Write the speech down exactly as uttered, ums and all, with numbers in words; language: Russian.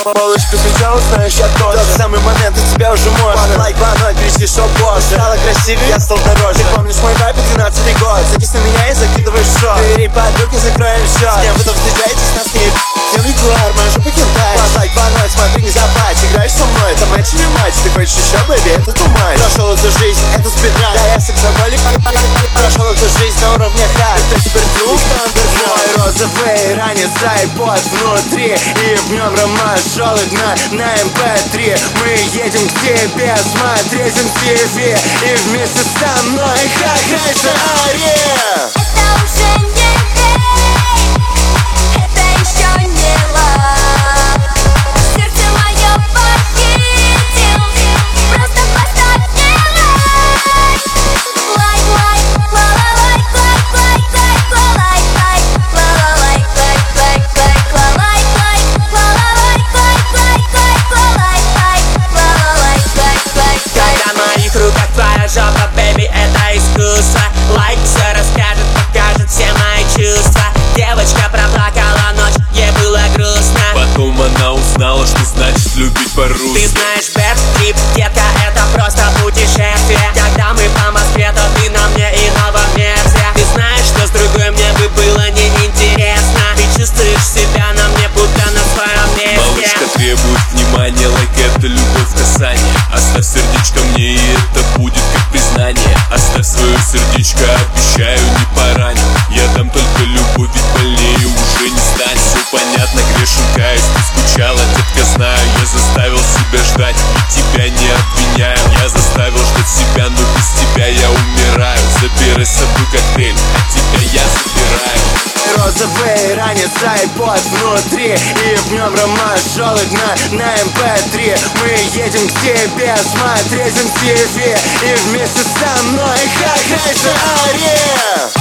Малышка, сначала знаешь, я тот Тот самый момент, и тебя уже можно лайк банать, перейти, что позже. Стала красивее, я стал дороже. Ты помнишь мой вайп, двенадцатый год. Садись на меня и закидываешь шок. Двери подруг, не закроем счет. С кем вы там встречаетесь, нас не делай глар, моя жопа кентай. Лайк банать, смотри, не забывай. Играешь со мной, это матч или матч. Ты хочешь еще, бэби, это тумач. Прошел эту жизнь, это спидран. Да, я сексоголик. Прошел эту жизнь на уровне хай. Это теперь друг, мой розовый ранец, айпод внутри. И в нем роман желудь на, на эм пэ три. Мы едем к тебе смотреть эм ти ви. И вместе со мной как раньше ари. Это уже не хейт, это еще не лав. Сердце мое похитил, просто поставь мне лайк. Лайк, лайк, ла-ла, лайк, лайк, лайк, лайк, ла-ла, лайк, лайк, лайк, лайк, ла-лайк, лайк, ла-ла, лайк, лайк, лайк, лайк, ла-лайк, лайк, ла-ла, лайк, лайк, лайк, лайк. Когда в моих руках твоя жопа, бэби, это искусство. Лайк все расскажет, покажет все мои чувства. Девочка проплакала ночь, ей было грустно. Потом она узнала, что значит любить Ты по-русски. знаешь, бэд трип, детка, это просто путешествие. Когда мы по Москве, то ты на мне и новом месте. Ты знаешь, что с другой мне бы было неинтересно. Ты чувствуешь себя на мне, будто на своем месте. Малышка требует внимания, лайк это любовь касание. Оставь сердечко мне, и это будет как признание. Оставь свое сердечко, обещаю, не пораню. Я дам только любовь, ведь больнее уже не станет. Все понятно, грешен, каюсь, ты скучала, детка, знаю. Я заставил себя ждать, и тебя не обвиняю. Я заставил ждать себя, но без тебя я умираю. Забирай с собой коктейль, от тебя я забираю. Розовый ранец, айпод внутри. И в нем роман желудь на, на эм пэ три. Мы едем к тебе смотреть эм ти ви. И вместе со мной как раньше ари.